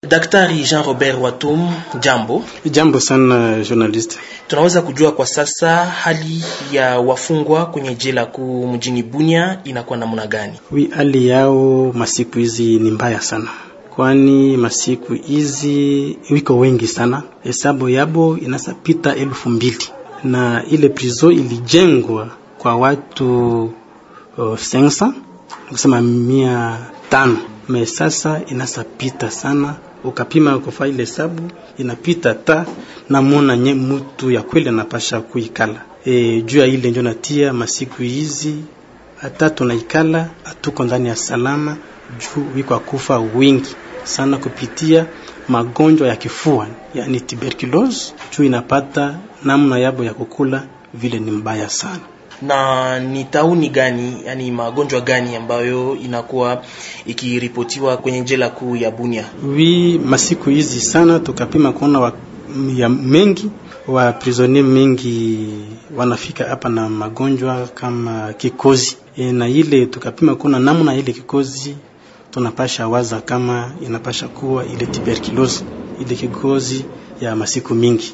Daktari Jean-Robert Watum, jambo. Jambo sana journalist. Tunaweza kujua kwa sasa hali ya wafungwa kwenye jela kuu mjini Bunia inakuwa namna gani? Hali yao masiku hizi ni mbaya sana. Kwani masiku hizi wiko wengi sana. Hesabu yabo inasapita 2,000. Na ile prison ilijengwa kwa watu 500, kusema 500. Sasa inasapita sana. Ukapima kufa ile hesabu inapita ta na mona mtu ya kweli anapasha kuikala. Juu ya ile ndio natia masiku hizi hata tunaikala hatuko ndani ya salama, juu wiko kufa wingi sana kupitia magonjwa ya kifua, yani tuberculosis. Juu inapata namna yabo ya kukula vile ni mbaya sana. Na ni tauni gani, yani magonjwa gani ambayo inakuwa ikiripotiwa kwenye jela kuu ya Bunia? Masiku hizi sana tukapima kuona ya mengi wa prisonnier mengi wanafika hapa na magonjwa kama kikozi. Na ile tukapima kuona namna ile kikozi tunapasha waza kama inapasha kuwa ile tuberculosis, ile kikozi ya masiku mingi.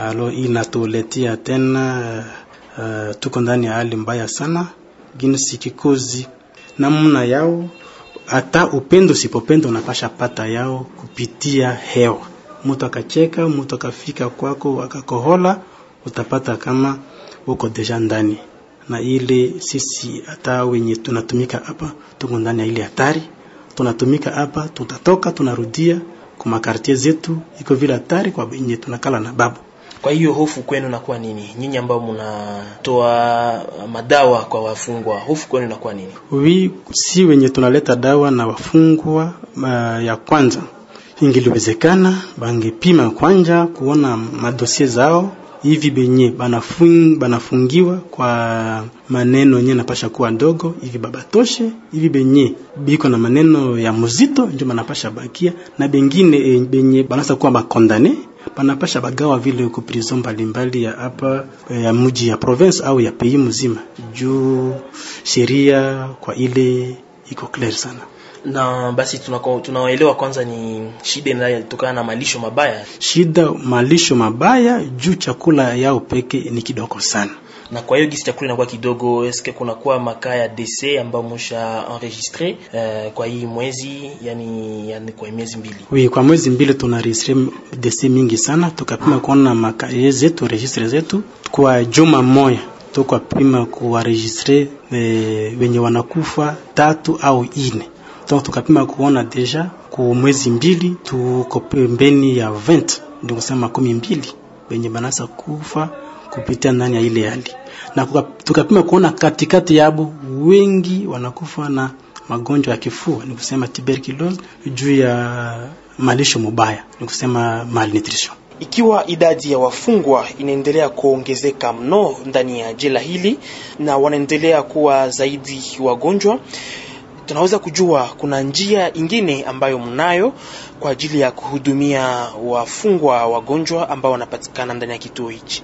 Inatuletea tena tuko ndani ya hali mbaya sana. Ginsi kikozi namna yao hata upendo sipopendo unapasha pata yao kupitia hewa. Mtu akacheka, mtu akafika kwako akakohola, utapata kama uko deja ndani. Na ile sisi hata wenye tunatumika hapa tuko ndani ya ile hatari. Tunatumika hapa, tutatoka tunarudia kwa makartie zetu, iko vile hatari kwa wenye tunakala na babu. Kwa hiyo hofu kwenu inakuwa nini? Nyinyi ambao mnatoa madawa kwa wafungwa, hofu kwenu inakuwa nini? Si wenye tunaleta dawa na wafungwa ya kwanza. Ingeliwezekana bangepima kwanza kuona madosie zao hivi benye banafungiwa kwa maneno yenye napasha kuwa ndogo hivi babatoshe, hivi benye biko na maneno ya muzito ndio banapasha bakia, na bengine benye banasa kuwa bakondane banapasha bagawa vile ku prison mbalimbali ya hapa ya mji ya province au ya pays mzima, juu sheria kwa ile iko clear sana. Na basi tunawaelewa kwanza ni shida inayotokana na malisho mabaya. Shida malisho mabaya juu chakula yao peke ni kidogo sana. Na kwa hiyo gisi chakula inakuwa kidogo, eske kuna kuwa makaa ya décès ambao msha enregistrer kwa hii mwezi, yani kwa miezi 2? Kwa mwezi 2 tunaregistre décès mingi sana. Tukapima kuona makaa zetu, registre zetu kwa juma moja tukapima kuwaregistre wenye wanakufa 3 au 4. Tukapima kuona deja kwa mwezi 2 tuko pembeni ya 20, ndio kusema 12 wenye banasa kufa kupitia ndani ya ile hali. Na tukapima kuona katikati yabo wengi wanakufa na magonjwa ya kifua, ni kusema tuberculosis, juu ya malisho mabaya, ni kusema malnutrition. Ikiwa idadi ya wafungwa inaendelea kuongezeka mno ndani ya jela hili na wanaendelea kuwa zaidi wagonjwa, tunaweza kujua kuna njia ingine ambayo mnayo kwa ajili ya kuhudumia wafungwa wagonjwa ambao wanapatikana ndani ya kituo hichi?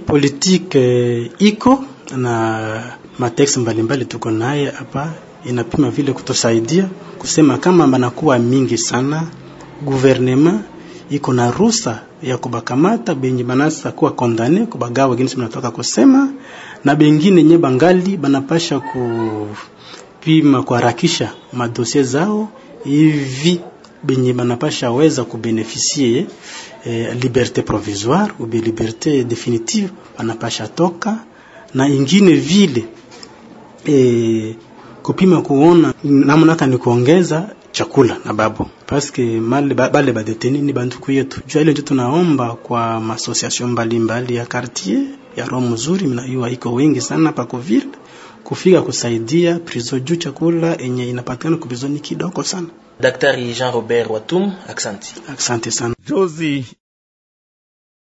Politique iko na matex mbalimbali tuko naye hapa, inapima vile kutosaidia kusema kama banakuwa mingi sana, gouvernement iko na ruhusa ya kubakamata benye banasa kuwa kondane kubagawa wengine tunatoka kusema, na bengine nye bangali banapasha pima kuharakisha madosie zao hivi benye banapasha weza kubeneficie liberté provisoire ou liberté définitive banapasha toka. Na ingine vile kupima kuona namna ni kuongeza chakula na babu, paske bale badeteni ni banduku yetu. Jua ile ndio tunaomba kwa association mbalimbali ya quartier ya roho mzuri, mnaiwa iko wengi sana pa Covid kufika kusaidia prison juu chakula enye inapatikana kwa prison kidogo sana. Daktari Jean-Robert Watum, asante. Asante sana. Jozi